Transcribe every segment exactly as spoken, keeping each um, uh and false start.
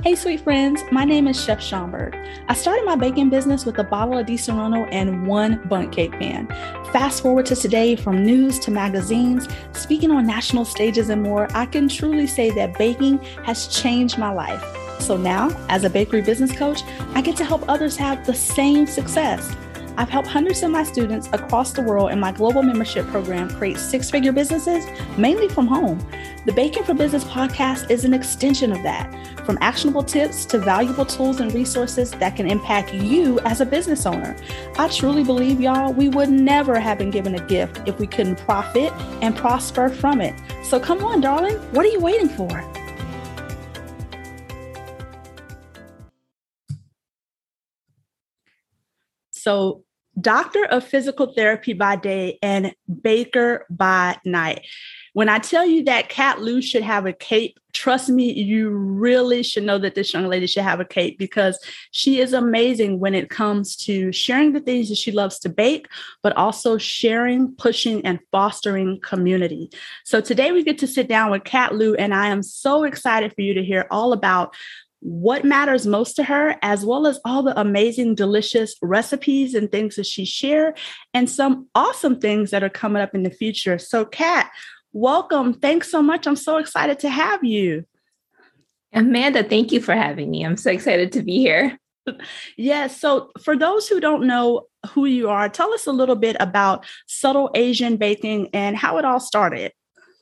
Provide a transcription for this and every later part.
Hey, sweet friends. My name is Chef Schomburg. I started my baking business with a bottle of Disaronno and one bundt cake pan. Fast forward to today, from news to magazines, speaking on national stages and more, I can truly say that baking has changed my life. So now, as a bakery business coach, I get to help others have the same success. I've helped hundreds of my students across the world in my global membership program create six-figure businesses, mainly from home. The Baking for Business podcast is an extension of that, from actionable tips to valuable tools and resources that can impact you as a business owner. I truly believe, y'all, we would never have been given a gift if we couldn't profit and prosper from it. So come on, darling, what are you waiting for? So, doctor of physical therapy by day and baker by night. When I tell you that Kat Lou should have a cape, trust me, you really should know that this young lady should have a cape, because she is amazing when it comes to sharing the things that she loves to bake, but also sharing, pushing, and fostering community. So today we get to sit down with Kat Lou, and I am so excited for you to hear all about what matters most to her, as well as all the amazing, delicious recipes and things that she shared, and some awesome things that are coming up in the future. So, Kat, welcome. Thanks so much. I'm so excited to have you. Amanda, thank you for having me. I'm so excited to be here. Yes. So for those who don't know who you are, tell us a little bit about Subtle Asian Baking and how it all started.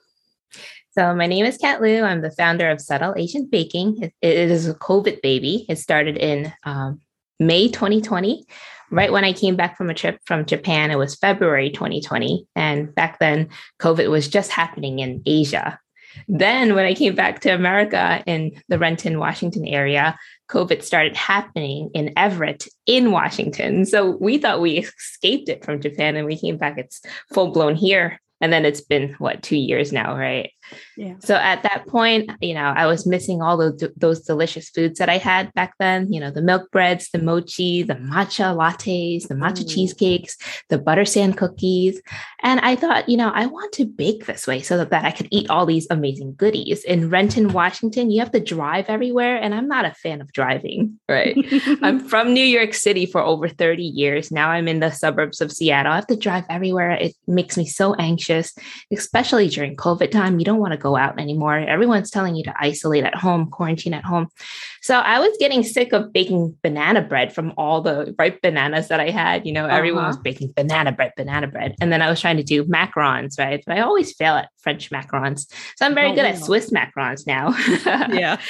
So my name is Kat Lou. I'm the founder of Subtle Asian Baking. It, it is a COVID baby. It started in um, May twenty twenty. Right when I came back from a trip from Japan, it was February twenty twenty. And back then, COVID was just happening in Asia. Then when I came back to America in the Renton, Washington area, COVID started happening in Everett in Washington. So we thought we escaped it from Japan and we came back. It's full blown here. And then it's been, what, two years now, right? Yeah. So at that point, you know, I was missing all those, those delicious foods that I had back then, you know, the milk breads, the mochi, the matcha lattes, the matcha mm. cheesecakes, the butter sand cookies. And I thought, you know, I want to bake this way so that, that I could eat all these amazing goodies. In Renton, Washington, you have to drive everywhere. And I'm not a fan of driving, right? I'm from New York City for over thirty years. Now I'm in the suburbs of Seattle. I have to drive everywhere. It makes me so anxious, especially during COVID time. You don't want to go out anymore. Everyone's telling you to isolate at home, quarantine at home. So I was getting sick of baking banana bread from all the ripe bananas that I had. You know, uh-huh. Everyone was baking banana bread, banana bread. And then I was trying to do macarons, right? But I always fail at French macarons. So I'm very oh, good wow. at Swiss macarons now. Yeah.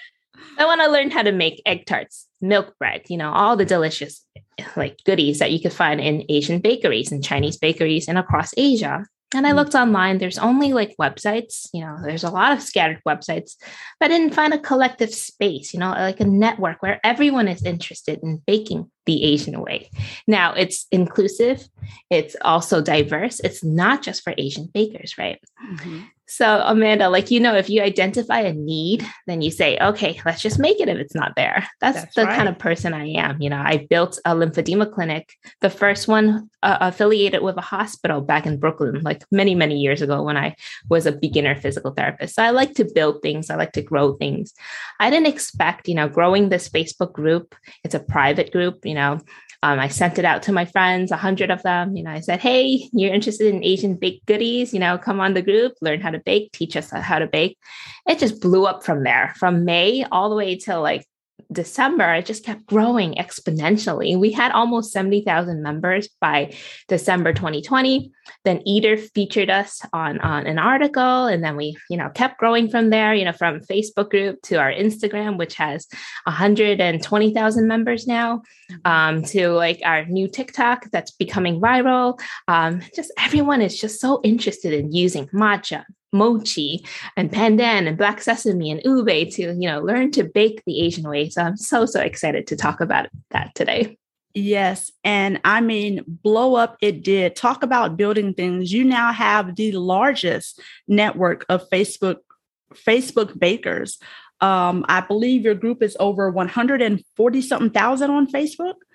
I want to learn how to make egg tarts, milk bread, you know, all the delicious like goodies that you could find in Asian bakeries and Chinese bakeries and across Asia. And I looked online, there's only like websites, you know, there's a lot of scattered websites, but I didn't find a collective space, you know, like a network where everyone is interested in baking the Asian way. Now it's inclusive. It's also diverse. It's not just for Asian bakers, right? Mm-hmm. So Amanda, like, you know, if you identify a need, then you say, okay, let's just make it if it's not there. That's, That's the right. kind of person I am. You know, I built a lymphedema clinic, the first one uh, affiliated with a hospital back in Brooklyn, like many, many years ago when I was a beginner physical therapist. So I like to build things. I like to grow things. I didn't expect, you know, growing this Facebook group. It's a private group, you know. Um, I sent it out to my friends, a hundred of them. You know, I said, hey, you're interested in Asian baked goodies, you know, come on the group, learn how to bake, teach us how to bake. It just blew up from there, from May all the way till like December. It just kept growing exponentially. We had almost seventy thousand members by December twenty twenty. Then Eater featured us on, on an article. And then we, you know, kept growing from there, you know, from Facebook group to our Instagram, which has one hundred twenty thousand members now, um, to like our new TikTok that's becoming viral. Um, just everyone is just so interested in using matcha, mochi, and pandan and black sesame and ube to, you know, learn to bake the Asian way. So I'm so, so excited to talk about that today. Yes. And I mean, blow up it did. Talk about building things. You now have the largest network of Facebook, Facebook bakers. Um, I believe your group is over one hundred forty something thousand on Facebook.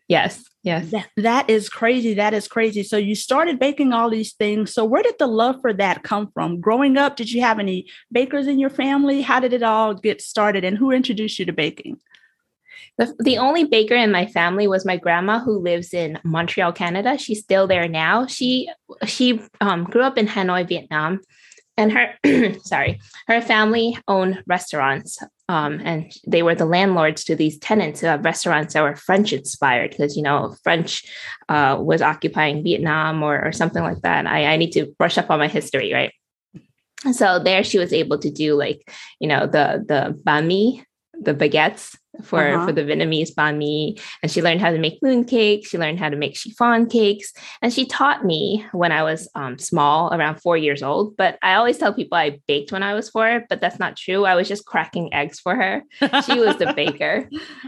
Yes. Yes. That, that is crazy. That is crazy. So you started baking all these things. So where did the love for that come from? Growing up, did you have any bakers in your family? How did it all get started and who introduced you to baking? The, the only baker in my family was my grandma, who lives in Montreal, Canada. She's still there now. She she um, grew up in Hanoi, Vietnam, and her sorry, her family owned restaurants, um, and they were the landlords to these tenants who have restaurants that were French inspired, because you know French uh, was occupying Vietnam or or something like that. I, I need to brush up on my history, right? So there, she was able to do like you know the the banh mi, the baguettes for, uh-huh. for the Vietnamese banh mi. And she learned how to make moon cakes. She learned how to make chiffon cakes. And she taught me when I was um, small, around four years old. But I always tell people I baked when I was four, but that's not true. I was just cracking eggs for her. She was the baker.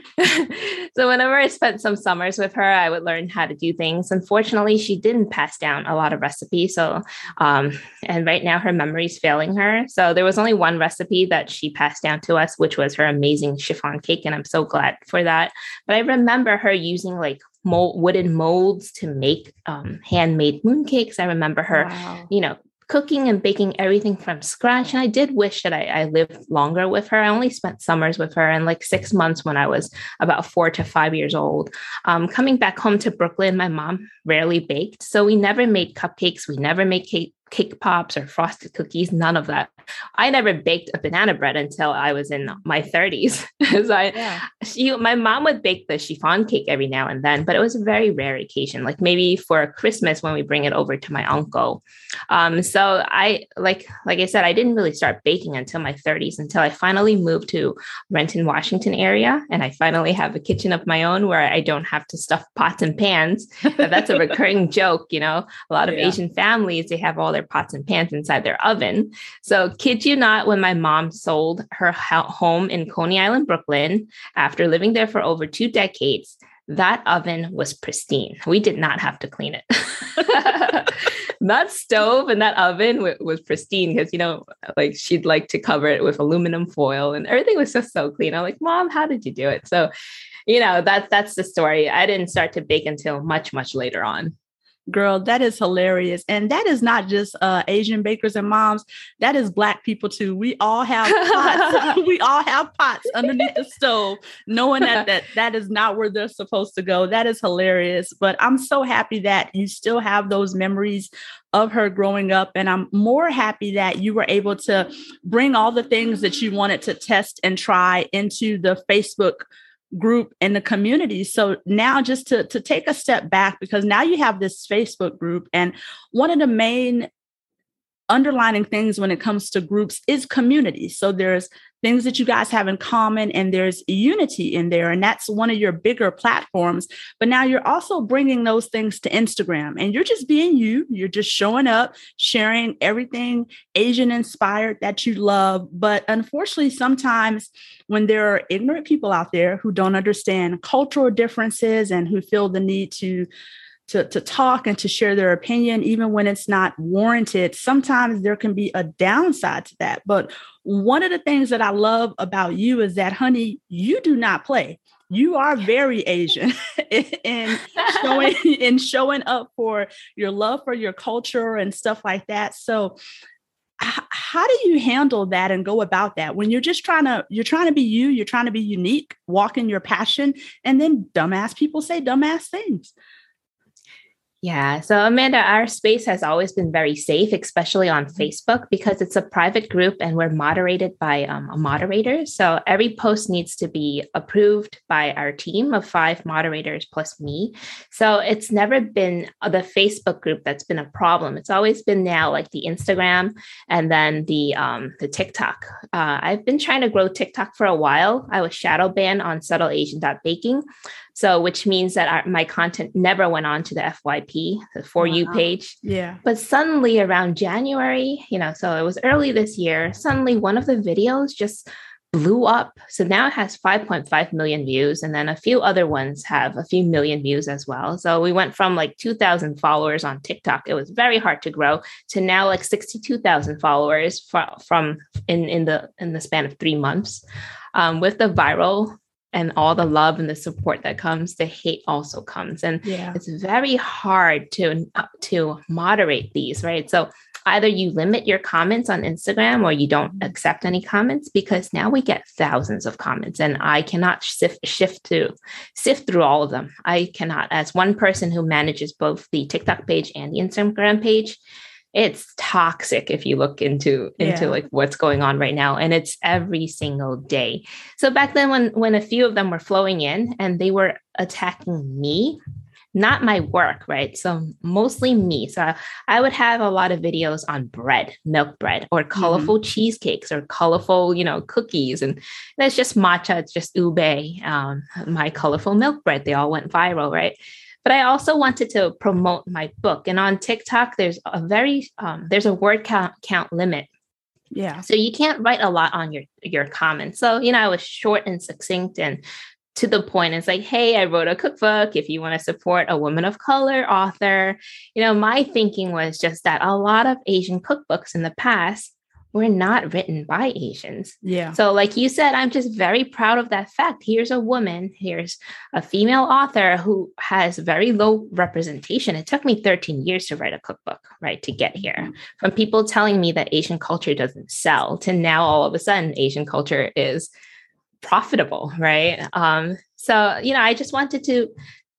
So whenever I spent some summers with her, I would learn how to do things. Unfortunately, she didn't pass down a lot of recipes. So, um, and right now her memory's failing her. So there was only one recipe that she passed down to us, which was her amazing chiffon cake. And I'm so glad for that. But I remember her using like mold, wooden molds to make um, handmade mooncakes. I remember her, wow. you know, cooking and baking everything from scratch. And I did wish that I, I lived longer with her. I only spent summers with her and like six months when I was about four to five years old. Um, coming back home to Brooklyn, my mom rarely baked. So we never made cupcakes. We never made cake. cake pops or frosted cookies, none of that. I never baked a banana bread until I was in my thirties. so I, yeah. she, my mom would bake the chiffon cake every now and then, but it was a very rare occasion, like maybe for Christmas when we bring it over to my uncle. Um, so I, like, like I said, I didn't really start baking until my thirties, until I finally moved to Renton, Washington area. And I finally have a kitchen of my own where I don't have to stuff pots and pans. That's a recurring joke. You know, a lot of yeah. Asian families, they have all their pots and pans inside their oven. So kid you not, when my mom sold her home in Coney Island, Brooklyn, after living there for over two decades, that oven was pristine. We did not have to clean it. That stove and that oven w- was pristine because, you know, like she'd like to cover it with aluminum foil and everything was just so clean. I'm like, Mom, how did you do it? So, you know, that, that's the story. I didn't start to bake until much, much later on. Girl, that is hilarious. And that is not just uh, Asian bakers and moms. That is Black people too. We all have pots. we all have pots underneath the stove, knowing that, that that is not where they're supposed to go. That is hilarious. But I'm so happy that you still have those memories of her growing up. And I'm more happy that you were able to bring all the things that you wanted to test and try into the Facebook group in the community. So now just to, to take a step back, because now you have this Facebook group, and one of the main underlining things when it comes to groups is community. So there's things that you guys have in common and there's unity in there. And that's one of your bigger platforms. But now you're also bringing those things to Instagram and you're just being you. You're just showing up, sharing everything Asian inspired that you love. But unfortunately, sometimes when there are ignorant people out there who don't understand cultural differences and who feel the need to To, to talk and to share their opinion, even when it's not warranted, sometimes there can be a downside to that. But one of the things that I love about you is that, honey, you do not play. You are very Asian in showing in showing up for your love for your culture and stuff like that. So h- how do you handle that and go about that when you're just trying to, you're trying to be you, you're trying to be unique, walk in your passion, and then dumbass people say dumbass things? Yeah. So Amanda, our space has always been very safe, especially on Facebook, because it's a private group and we're moderated by um, a moderator. So every post needs to be approved by our team of five moderators plus me. So it's never been the Facebook group that's been a problem. It's always been now like the Instagram and then the um, the TikTok. Uh, I've been trying to grow TikTok for a while. I was shadow banned on subtle asian dot baking. So, which means that our, my content never went on to the F Y P, the For You page. Yeah. But suddenly around January, you know, so it was early this year, suddenly one of the videos just blew up. So now it has five point five million views. And then a few other ones have a few million views as well. So we went from like two thousand followers on TikTok. It was very hard to grow to now like sixty-two thousand followers from, from in, in the in the span of three months um, with the viral and all the love and the support that comes, the hate also comes. And yeah. it's very hard to, uh, to moderate these, right? So either you limit your comments on Instagram or you don't accept any comments, because now we get thousands of comments and I cannot sift, shift to sift through all of them. I cannot, as one person who manages both the TikTok page and the Instagram page, it's toxic if you look into, into yeah. like what's going on right now. And it's every single day. So back then when, when a few of them were flowing in and they were attacking me, not my work, right? So mostly me. So I, I would have a lot of videos on bread, milk bread, or colorful mm-hmm. cheesecakes, or colorful, you know, cookies. And that's just matcha, it's just ube, um, my colorful milk bread. They all went viral, right? But I also wanted to promote my book. And on TikTok, there's a very, um, there's a word count, count limit. Yeah. So you can't write a lot on your, your comments. So, you know, I was short and succinct and to the point. It's like, hey, I wrote a cookbook. If you want to support a woman of color author, you know, my thinking was just that a lot of Asian cookbooks in the past were not written by Asians. Yeah. So like you said, I'm just very proud of that fact. Here's a woman, here's a female author who has very low representation. It took me thirteen years to write a cookbook, right? To get here, from people telling me that Asian culture doesn't sell to now all of a sudden Asian culture is profitable, right? Um, so, you know, I just wanted to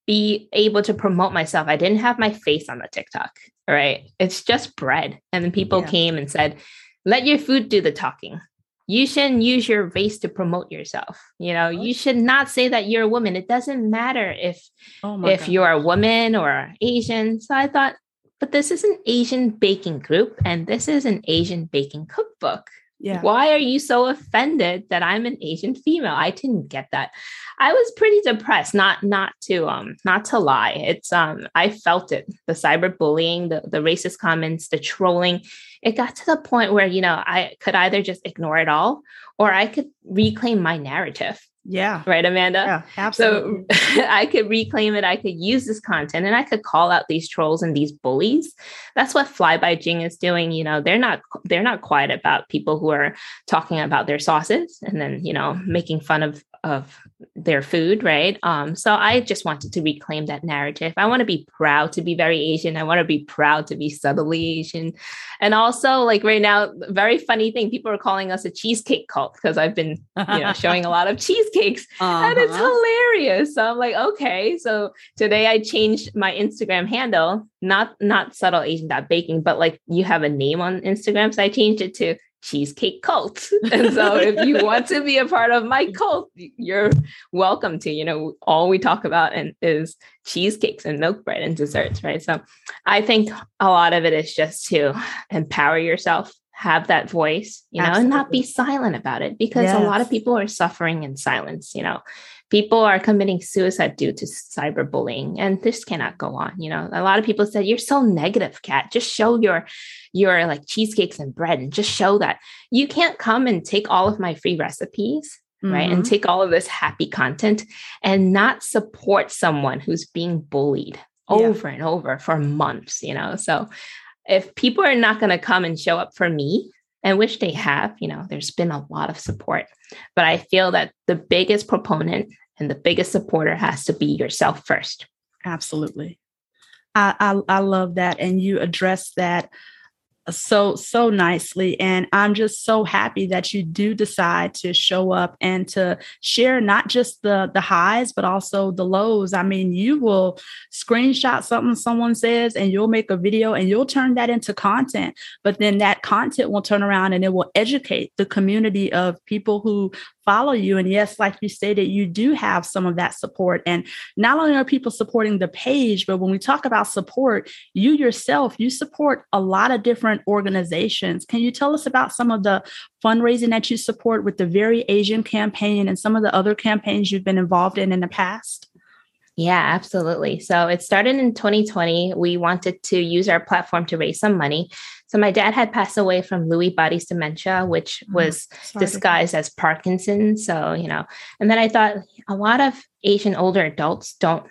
be able to promote myself. I didn't have my face on the TikTok, right? It's just bread. And then people yeah. came and said, let your food do the talking. You shouldn't use your race to promote yourself. You know, you should not say that you're a woman. It doesn't matter if, oh if God. you're a woman or Asian. So I thought, but this is an Asian baking group and this is an Asian baking cookbook. Yeah. Why are you so offended that I'm an Asian female? I didn't get that. I was pretty depressed, not not to um not to lie. It's um I felt it. The cyberbullying, the, the racist comments, the trolling. It got to the point where, you know, I could either just ignore it all or I could reclaim my narrative. Yeah. Right, Amanda? Yeah, absolutely. So I could reclaim it. I could use this content and I could call out these trolls and these bullies. That's what Fly by Jing is doing. You know, they're not, they're not quiet about people who are talking about their sauces and then, you know, making fun of, of their food. Right. Um, so I just wanted to reclaim that narrative. I want to be proud to be very Asian. I want to be proud to be subtly Asian. And also like right now, very funny thing, people are calling us a cheesecake cult because I've been, you know, showing a lot of cheesecakes uh-huh. and it's hilarious. So I'm like, okay. So today I changed my Instagram handle, not, not subtle Asian baking, but like you have a name on Instagram. So I changed it to Cheesecake Cult. And so if you want to be a part of my cult, you're welcome to. You know, all we talk about and is cheesecakes and milk bread and desserts, right? So I think a lot of it is just to empower yourself, have that voice, you know, Absolutely. and not be silent about it, because yes. a lot of people are suffering in silence. You know, people are committing suicide due to cyberbullying, and this cannot go on. You know, a lot of people said, you're so negative, Kat. Just show your, your like cheesecakes and bread and just show that. You can't come and take all of my free recipes, mm-hmm. right? And take all of this happy content and not support someone who's being bullied yeah. over and over for months, you know? So if people are not going to come and show up for me, and which they have, you know, there's been a lot of support, but I feel that the biggest proponent and the biggest supporter has to be yourself first. Absolutely. I, I, I love that. And you address that so, so nicely. And I'm just so happy that you do decide to show up and to share not just the, the highs, but also the lows. I mean, you will screenshot something someone says and you'll make a video and you'll turn that into content, but then that content will turn around and it will educate the community of people who follow you. And yes, like you stated, you do have some of that support. And not only are people supporting the page, but when we talk about support, you yourself, you support a lot of different organizations. Can you tell us about some of the fundraising that you support with the Very Asian campaign and some of the other campaigns you've been involved in in the past? Yeah, absolutely. So it started in twenty twenty. We wanted to use our platform to raise some money. So my dad had passed away from Lewy bodies dementia, which was oh, disguised as Parkinson's. So, you know, and then I thought a lot of Asian older adults don't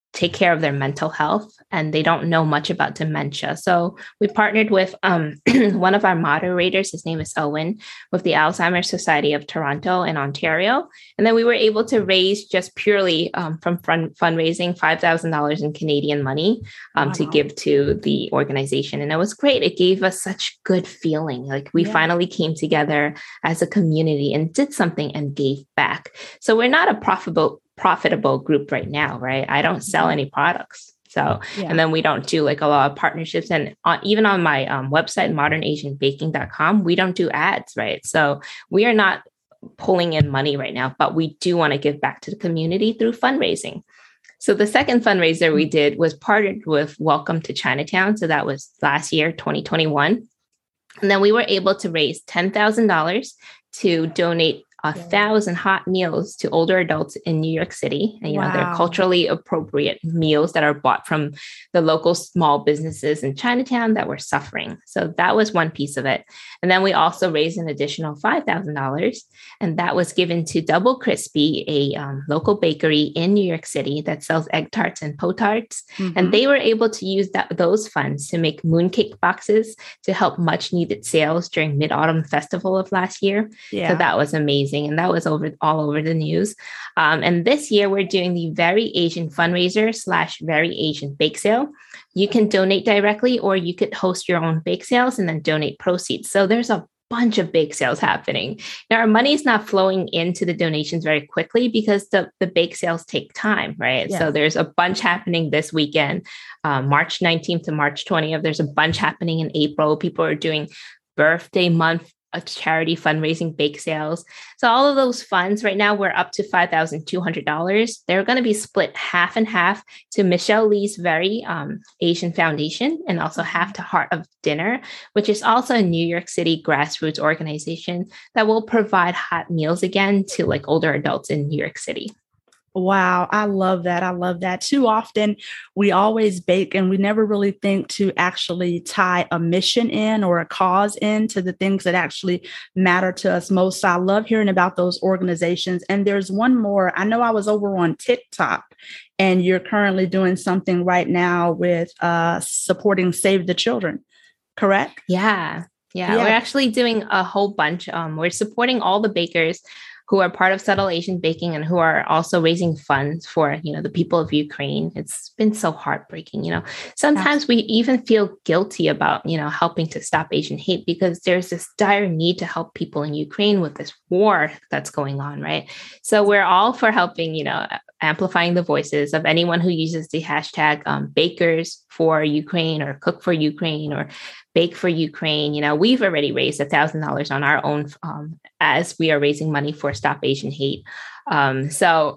take care of their mental health, and they don't know much about dementia. So we partnered with um, one of our moderators, his name is Owen, with the Alzheimer's Society of Toronto and Ontario. And then we were able to raise just purely um, from fund- fundraising five thousand dollars in Canadian money um, wow. to give to the organization. And it was great. It gave us such good feeling. Like we yeah. finally came together as a community and did something and gave back. So we're not a profitable profitable group right now, right? I don't sell any products. So, yeah. and then we don't do like a lot of partnerships. And on, even on my um, website, modern asian baking dot com, we don't do ads, right? So we are not pulling in money right now, but we do want to give back to the community through fundraising. So the second fundraiser we did was partnered with Welcome to Chinatown. So that was last year, twenty twenty-one. And then we were able to raise ten thousand dollars to donate a thousand hot meals to older adults in New York City. And, you wow. know, they're culturally appropriate meals that are bought from the local small businesses in Chinatown that were suffering. So that was one piece of it. And then we also raised an additional five thousand dollars. And that was given to Double Crispy, a um, local bakery in New York City that sells egg tarts and po-tarts. Mm-hmm. And they were able to use that, those funds to make mooncake boxes to help much needed sales during Mid-Autumn Festival of last year. Yeah. So that was amazing. And that was over all over the news. Um, and this year, we're doing the Very Asian fundraiser slash Very Asian bake sale. You can donate directly, or you could host your own bake sales and then donate proceeds. So there's a bunch of bake sales happening. Now, our money is not flowing into the donations very quickly because the, the bake sales take time, right? Yes. So there's a bunch happening this weekend, uh, March nineteenth to March twentieth. There's a bunch happening in April. People are doing birthday month of charity fundraising bake sales. So all of those funds right now, we're up to five thousand two hundred dollars. They're going to be split half and half to Michelle Lee's Very um, Asian Foundation, and also half to Heart of Dinner, which is also a New York City grassroots organization that will provide hot meals again to like older adults in New York City. Wow. I love that. I love that. Too often we always bake and we never really think to actually tie a mission in or a cause in to the things that actually matter to us most. So I love hearing about those organizations. And there's one more. I know I was over on TikTok, and you're currently doing something right now with uh, supporting Save the Children, correct? Yeah. Yeah. Yeah. We're actually doing a whole bunch. Um, we're supporting all the bakers who are part of Subtle Asian Baking and who are also raising funds for, you know, the people of Ukraine. It's been so heartbreaking. You know, sometimes we even feel guilty about, you know, helping to stop Asian hate because there's this dire need to help people in Ukraine with this war that's going on, right? So we're all for helping, you know, amplifying the voices of anyone who uses the hashtag um, bakers for Ukraine or cook for Ukraine or bake for Ukraine. You know, we've already raised a thousand dollars on our own um, as we are raising money for Stop Asian Hate. Um, so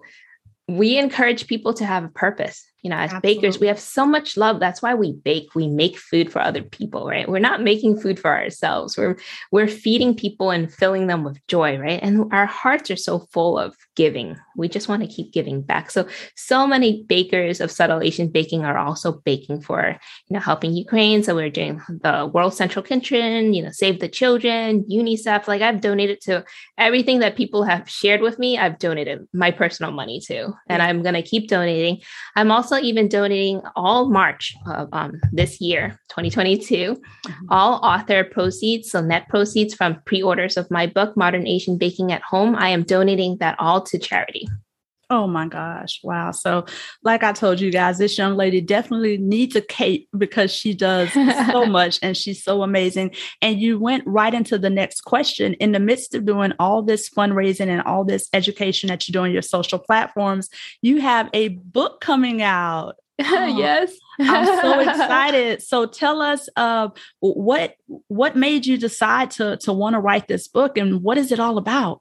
we encourage people to have a purpose. You know, as Absolutely. bakers, we have so much love. That's why we bake. We make food for other people, right? We're not making food for ourselves. We're we're feeding people and filling them with joy, right? And our hearts are so full of giving. We just want to keep giving back. So, so many bakers of Subtle Asian Baking are also baking for, you know, helping Ukraine. So we're doing the World Central Kitchen, you know, Save the Children, UNICEF. Like I've donated to everything that people have shared with me. I've donated my personal money to, and I'm going to keep donating. I'm also even donating all March of um, this year, twenty twenty-two, mm-hmm. all author proceeds, so net proceeds from pre-orders of my book, Modern Asian Baking at Home. I am donating that all to charity. Oh my gosh. Wow. So like I told you guys, this young lady definitely needs a cape because she does so much and she's so amazing. And you went right into the next question. In the midst of doing all this fundraising and all this education that you do on your social platforms, you have a book coming out. Oh, yes. I'm so excited. So tell us uh, what what made you decide to, to want to write this book and what is it all about?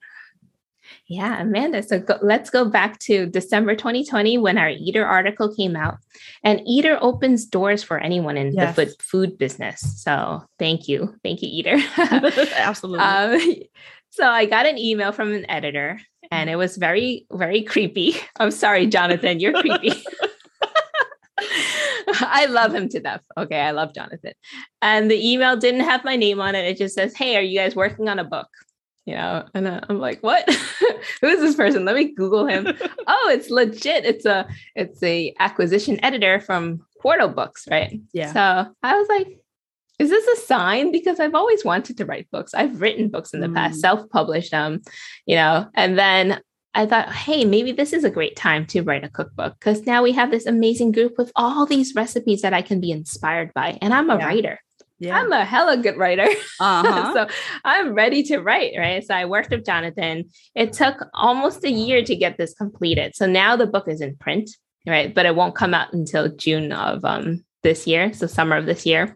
Yeah, Amanda. So go, let's go back to December twenty twenty when our Eater article came out. And Eater opens doors for anyone in yes. the food, food business. So thank you. Thank you, Eater. Absolutely. Um, so I got an email from an editor and it was very, very creepy. I'm sorry, Jonathan, you're creepy. I love him to death. Okay, I love Jonathan. And the email didn't have my name on it. It just says, hey, are you guys working on a book? you know, and uh, I'm like, what? Who is this person? Let me Google him. Oh, it's legit. It's a, it's a acquisition editor from Quarto Books, right? Yeah. So I was like, is this a sign? Because I've always wanted to write books. I've written books in the mm. past, self-published them, you know, and then I thought, hey, maybe this is a great time to write a cookbook because now we have this amazing group with all these recipes that I can be inspired by. And I'm a yeah. writer. Yeah. I'm a hella good writer. Uh-huh. So I'm ready to write, right? So I worked with Jonathan. It took almost a year to get this completed. So now the book is in print, right? But it won't come out until June of um, this year. So summer of this year.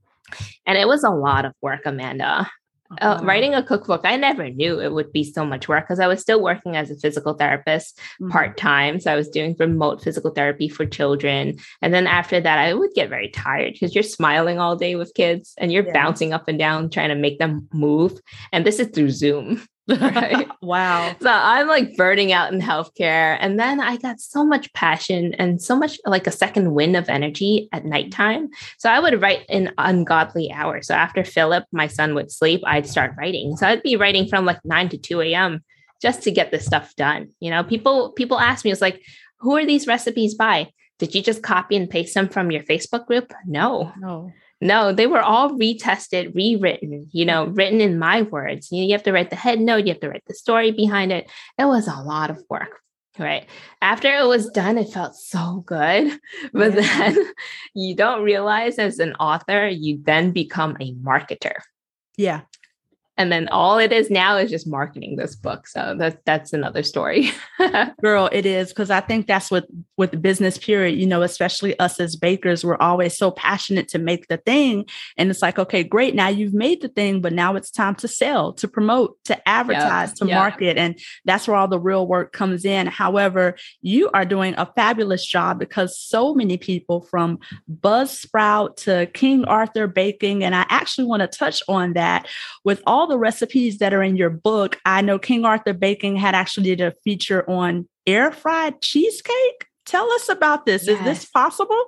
And it was a lot of work, Amanda. Uh, writing a cookbook, I never knew it would be so much work because I was still working as a physical therapist mm-hmm. part-time. So I was doing remote physical therapy for children. And then after that, I would get very tired because you're smiling all day with kids and you're yeah. bouncing up and down, trying to make them move. And this is through Zoom. Right? Wow. So I'm like burning out in healthcare. And then I got so much passion and so much like a second wind of energy at nighttime. So I would write in ungodly hours. So after Philip, my son, would sleep, I'd start writing. So I'd be writing from like nine to two a.m. just to get this stuff done. You know, people, people ask me, it's like, who are these recipes by? Did you just copy and paste them from your Facebook group? No. No. No, they were all retested, rewritten, you know, written in my words. You know, you have to write the head note, you have to write the story behind it. It was a lot of work, right? After it was done, it felt so good. But yeah. then you don't realize as an author, you then become a marketer. Yeah. And then all it is now is just marketing this book. So that, that's another story. Girl, it is. Because I think that's what with business period, you know, especially us as bakers, we're always so passionate to make the thing. And it's like, okay, great. Now you've made the thing, but now it's time to sell, to promote, to advertise, yep. to yep. market. And that's where all the real work comes in. However, you are doing a fabulous job because so many people from Buzzsprout to King Arthur Baking. And I actually want to touch on that with all the recipes that are in your book. I know King Arthur Baking had actually did a feature on air fried cheesecake. Tell us about this. Yes. Is this possible?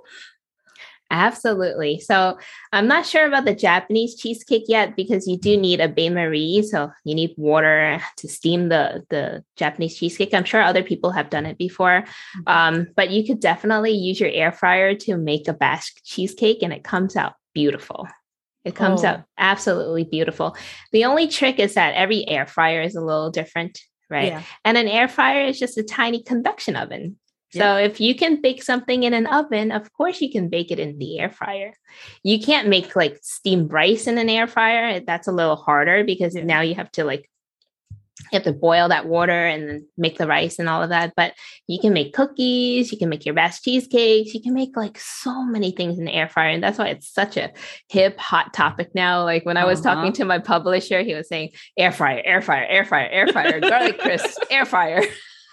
Absolutely. So I'm not sure about the Japanese cheesecake yet because you do need a bain-marie. So you need water to steam the, the Japanese cheesecake. I'm sure other people have done it before, mm-hmm. um, but you could definitely use your air fryer to make a Basque cheesecake and it comes out beautiful. It comes oh. out absolutely beautiful. The only trick is that every air fryer is a little different, right? Yeah. And an air fryer is just a tiny convection oven. So yeah. if you can bake something in an oven, of course you can bake it in the air fryer. You can't make like steamed rice in an air fryer. That's a little harder because yeah. now you have to like You have to boil that water and then make the rice and all of that. But you can make cookies, you can make your best cheesecakes, you can make like so many things in the air fryer. And that's why it's such a hip, hot topic now. Like when I was uh-huh. talking to my publisher, he was saying air fryer, air fryer, air fryer, air fryer, garlic crisp, air fryer.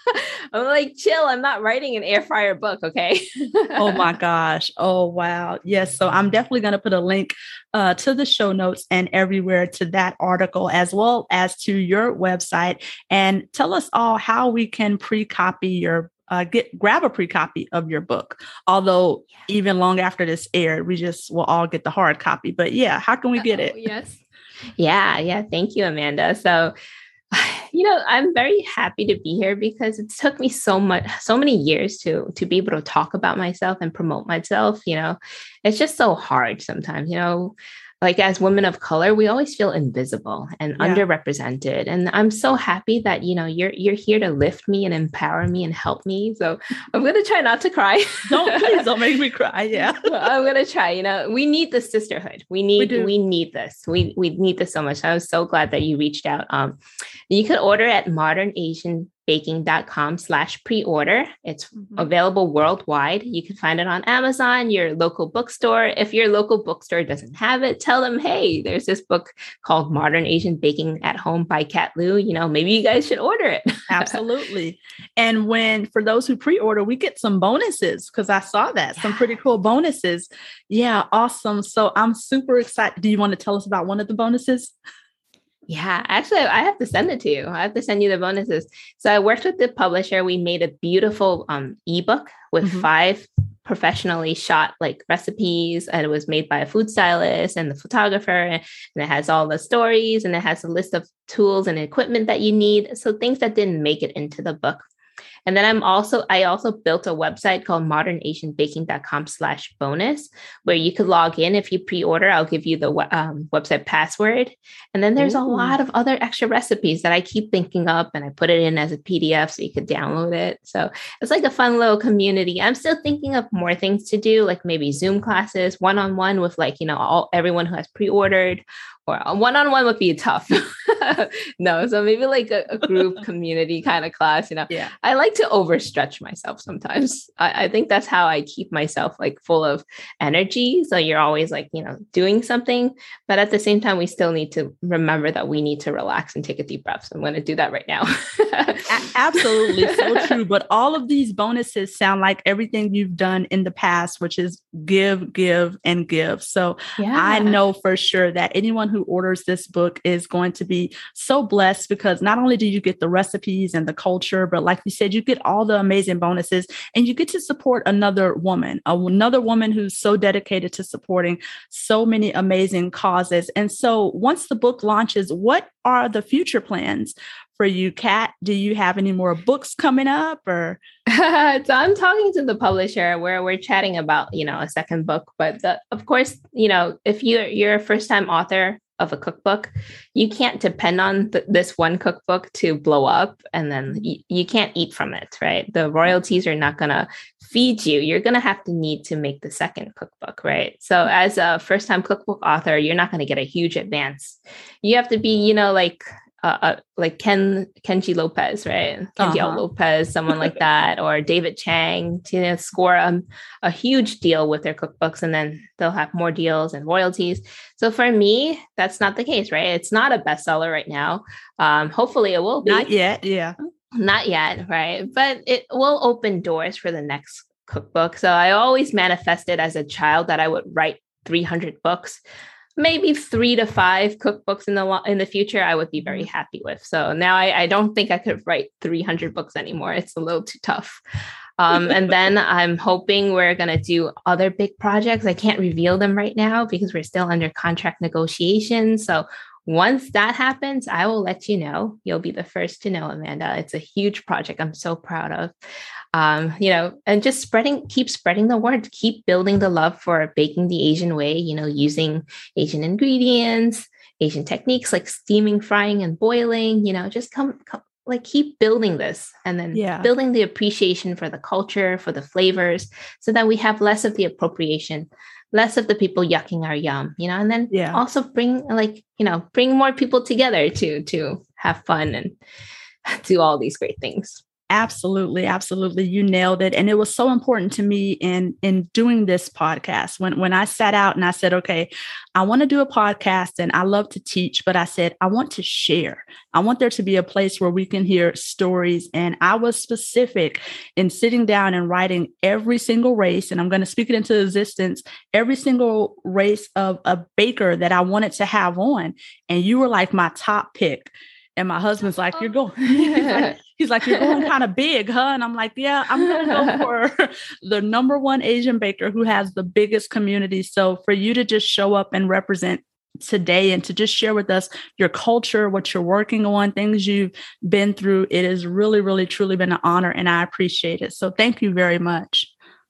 I'm like, chill, I'm not writing an air fryer book, okay? Oh my gosh. Oh, wow. Yes. So I'm definitely going to put a link uh, to the show notes and everywhere to that article, as well as to your website. And tell us all how we can pre-copy your, uh, get grab a pre-copy of your book. Although even long after this aired, we just will all get the hard copy. But yeah, how can we get it? Oh, yes. Yeah. Yeah. Thank you, Amanda. So you know, I'm very happy to be here because it took me so much, so many years to, to be able to talk about myself and promote myself. You know, it's just so hard sometimes, you know, like as women of color, we always feel invisible and yeah. underrepresented. And I'm so happy that, you know, you're, you're here to lift me and empower me and help me. So I'm going to try not to cry. Don't, please don't make me cry. Yeah. I'm going to try, you know, we need the sisterhood. We need, we, we need this. We, we need this so much. I was so glad that you reached out. Um, you can order at modern asian baking dot com slash pre-order. It's mm-hmm. available worldwide. You can find it on Amazon, your local bookstore. If your local bookstore doesn't have it, tell them, hey, there's this book called Modern Asian Baking at Home by Kat Liu. You know, maybe you guys should order it. Absolutely. And when, for those who pre-order, we get some bonuses because I saw that, yeah. some pretty cool bonuses. Yeah, awesome. So I'm super excited. Do you want to tell us about one of the bonuses? Yeah, actually, I have to send it to you. I have to send you the bonuses. So I worked with the publisher. We made a beautiful um, ebook with mm-hmm. five professionally shot like recipes, and it was made by a food stylist and the photographer, and it has all the stories, and it has a list of tools and equipment that you need. So things that didn't make it into the book. And then I'm also, I also built a website called modern asian baking dot com slash bonus, where you could log in. If you pre-order, I'll give you the um, website password. And then there's Ooh. a lot of other extra recipes that I keep thinking up, and I put it in as a P D F so you could download it. So it's like a fun little community. I'm still thinking of more things to do, like maybe Zoom classes, one-on-one with like, you know, all everyone who has pre-ordered, or a one-on-one would be tough. No, so maybe like a, a group community kind of class, you know. Yeah. I like to overstretch myself sometimes. I, I think that's how I keep myself like full of energy. So you're always like, you know, doing something, but at the same time, we still need to remember that we need to relax and take a deep breath. So I'm going to do that right now. a- absolutely. So true. But all of these bonuses sound like everything you've done in the past, which is give, give, and give. So yeah. I know for sure that anyone who orders this book is going to be so blessed, because not only do you get the recipes and the culture, but like you said, you get all the amazing bonuses, and you get to support another woman, another woman who's so dedicated to supporting so many amazing causes. And so once the book launches, what are the future plans for you, Kat? Do you have any more books coming up, or? So I'm talking to the publisher where we're chatting about, you know, a second book. But the, of course, you know, if you're, you're a first time author of a cookbook, you can't depend on th- this one cookbook to blow up, and then y- you can't eat from it, right? The royalties are not going to feed you. You're going to have to need to make the second cookbook, right? So as a first time cookbook author, you're not going to get a huge advance. You have to be, you know, like, Uh, uh, like Ken Kenji Lopez, right? Kenji uh-huh. Lopez, someone like that, or David Chang, to you know, score a, a huge deal with their cookbooks, and then they'll have more deals and royalties. So for me, that's not the case, right? It's not a bestseller right now. Um, hopefully, it will be. Not yet, yeah. Not yet, right? But it will open doors for the next cookbook. So I always manifested as a child that I would write three hundred books. Maybe three to five cookbooks in the in the future, I would be very happy with. So now I, I don't think I could write three hundred books anymore. It's a little too tough. Um, and then I'm hoping we're going to do other big projects. I can't reveal them right now because we're still under contract negotiations. So once that happens, I will let you know. You'll be the first to know, Amanda. It's a huge project I'm so proud of. Um, you know, and just spreading, keep spreading the word, keep building the love for baking the Asian way, you know, using Asian ingredients, Asian techniques like steaming, frying, and boiling, you know, just come, come like keep building this, and then yeah. building the appreciation for the culture, for the flavors, so that we have less of the appropriation, less of the people yucking our yum, you know, and then yeah. also bring like, you know, bring more people together to, to have fun and do all these great things. Absolutely. Absolutely. You nailed it. And it was so important to me in, in doing this podcast. When, when I sat out and I said, okay, I want to do a podcast and I love to teach, but I said, I want to share. I want there to be a place where we can hear stories. And I was specific in sitting down and writing every single race. And I'm going to speak it into existence, every single race of a baker that I wanted to have on. And you were like my top pick. And my husband's like, you're going, he's like, he's like, you're going kind of big, huh? And I'm like, yeah, I'm going to go for the number one Asian baker who has the biggest community. So for you to just show up and represent today and to just share with us your culture, what you're working on, things you've been through, it has really, really, truly been an honor. And I appreciate it. So thank you very much.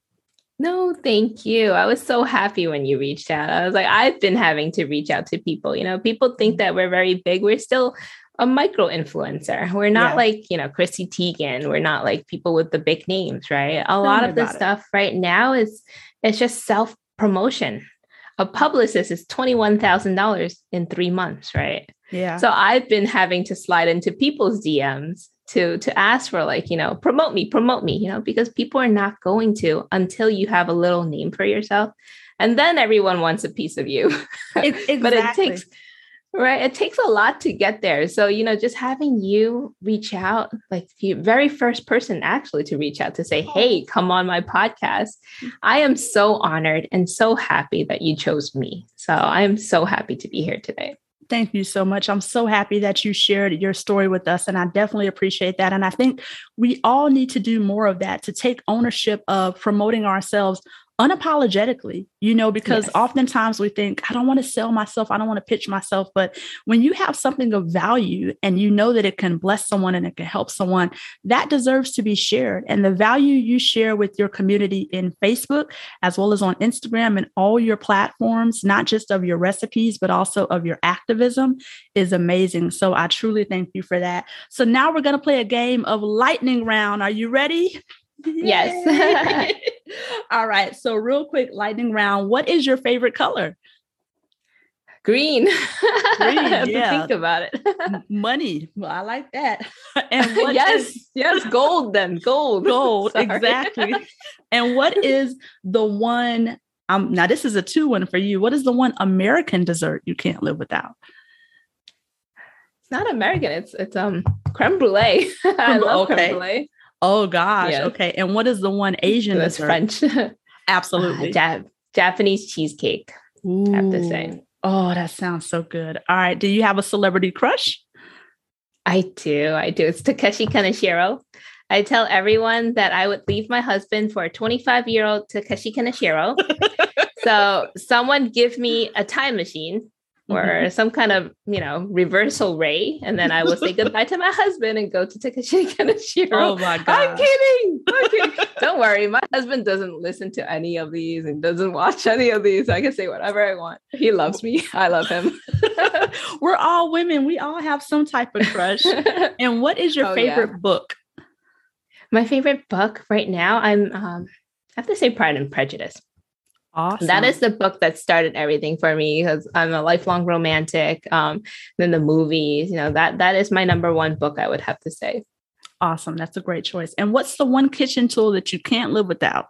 No, thank you. I was so happy when you reached out. I was like, I've been having to reach out to people. You know, people think that we're very big. We're still a micro influencer. We're not yeah. like, you know, Chrissy Teigen. We're not like people with the big names, right? A Tell lot of the stuff it. right now is, it's just self-promotion. A publicist is twenty-one thousand dollars in three months, right? Yeah. So I've been having to slide into people's D Ms to, to ask for like, you know, promote me, promote me, you know, because people are not going to until you have a little name for yourself. And then everyone wants a piece of you. Exactly. But it takes, right. It takes a lot to get there. So, you know, just having you reach out, like the very first person actually to reach out to say, hey, come on my podcast. I am so honored and so happy that you chose me. So I'm so happy to be here today. Thank you so much. I'm so happy that you shared your story with us, and I definitely appreciate that. And I think we all need to do more of that, to take ownership of promoting ourselves unapologetically, you know, because Yes. oftentimes we think, I don't want to sell myself. I don't want to pitch myself. But when you have something of value and you know that it can bless someone and it can help someone, that deserves to be shared. And the value you share with your community in Facebook, as well as on Instagram and all your platforms, not just of your recipes, but also of your activism, is amazing. So I truly thank you for that. So now we're going to play a game of lightning round. Are you ready? Yes. All right. So real quick, lightning round. What is your favorite color? Green. Green, I have yeah. to think about it. M- Money. Well, I like that. And what yes, is- yes, gold then. Gold. Gold, Sorry. exactly. And what is the one, um, now this is a two one for you. What is the one American dessert you can't live without? It's not American. It's it's um creme brulee. I love Okay. creme brulee. Oh gosh. Yes. Okay. And what is the one Asian That's dessert? French. Absolutely. Uh, Jap- Japanese cheesecake. I have to say. Ooh. Oh, that sounds so good. All right. Do you have a celebrity crush? I do. I do. It's Takeshi Kaneshiro. I tell everyone that I would leave my husband for a twenty-five-year-old Takeshi Kaneshiro. So someone give me a time machine or Mhm. some kind of, you know, reversal ray, and then I will say goodbye to my husband and go to Takeshi Kaneshiro. Oh my God. I'm kidding. I'm kidding. Don't worry. My husband doesn't listen to any of these and doesn't watch any of these. I can say whatever I want. He loves me. I love him. We're all women. We all have some type of crush. And what is your Oh, favorite yeah. book? My favorite book right now, I'm um, I have to say Pride and Prejudice. Awesome. That is the book that started everything for me because I'm a lifelong romantic. Um, then the movies, you know, that that is my number one book, I would have to say. awesome. That's a great choice. And what's the one kitchen tool that you can't live without?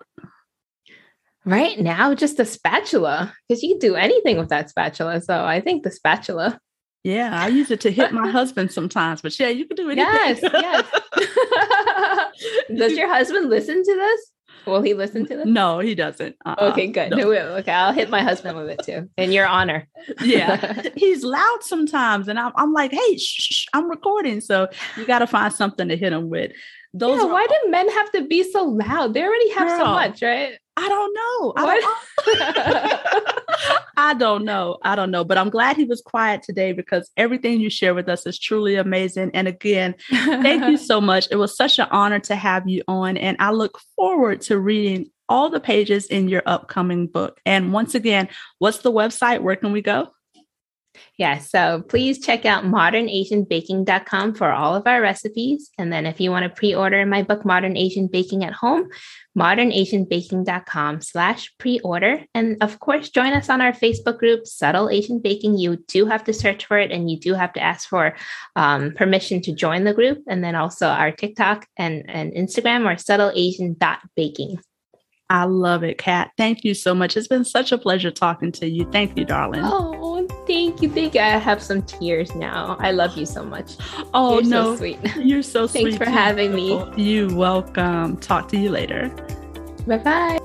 Right now, just a spatula, because you can do anything with that spatula. So I think the spatula. Yeah, I use it to hit my husband sometimes, but yeah, you can do anything. Yes, yes. Does your husband listen to this? Will he listen to this? No, he doesn't. Uh-uh. Okay, good. No. No. Okay, I'll hit my husband with it too, in your honor. Yeah, he's loud sometimes, and I'm, I'm like, hey, shh, shh, I'm recording, so you got to find something to hit him with. Those Yeah, are, why do men have to be so loud? They already have so Girl. much, right? I don't know. I What? don't, I don't know. I don't know. But I'm glad he was quiet today because everything you share with us is truly amazing. And again, thank you so much. It was such an honor to have you on. And I look forward to reading all the pages in your upcoming book. And once again, what's the website? Where can we go? Yeah, so please check out modern asian baking dot com for all of our recipes. And then if you want to pre-order my book, Modern Asian Baking at Home, modern asian baking dot com slash pre-order. And of course, join us on our Facebook group, Subtle Asian Baking. You do have to search for it and you do have to ask for um, permission to join the group. And then also our TikTok and, and Instagram are subtle asian dot baking. I love it, Kat. Thank you so much. It's been such a pleasure talking to you. Thank you, darling. Oh, thank you. Thank you. I have some tears now. I love you so much. Oh, You're no. so sweet. You're so Thanks sweet. for too. having me. You're welcome. Talk to you later. Bye-bye.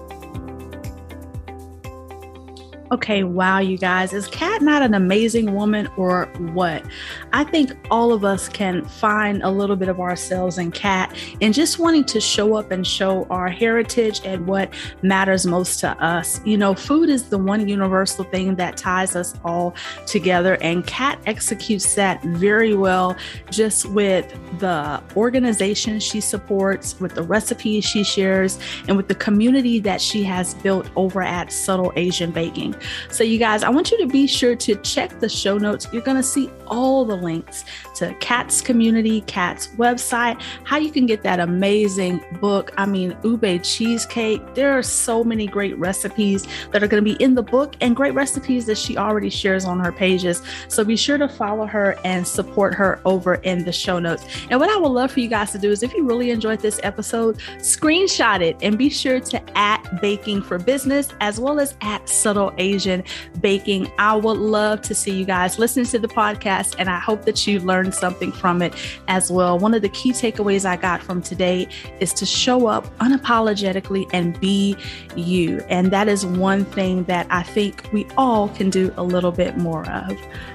Okay, wow, you guys. Is Kat not an amazing woman or what? I think all of us can find a little bit of ourselves in Kat and just wanting to show up and show our heritage and what matters most to us. You know, food is the one universal thing that ties us all together, and Kat executes that very well just with the organization she supports, with the recipes she shares, and with the community that she has built over at Subtle Asian Baking. So you guys, I want you to be sure to check the show notes. You're going to see all the links to Kat's community, Kat's website, how you can get that amazing book. I mean, ube cheesecake. There are so many great recipes that are going to be in the book and great recipes that she already shares on her pages. So be sure to follow her and support her over in the show notes. And what I would love for you guys to do is if you really enjoyed this episode, screenshot it and be sure to at Baking for Business as well as at Subtle Asian Baking. I would love to see you guys listen to the podcast, and I hope that you learned something from it as well. One of the key takeaways I got from today is to show up unapologetically and be you. And that is one thing that I think we all can do a little bit more of.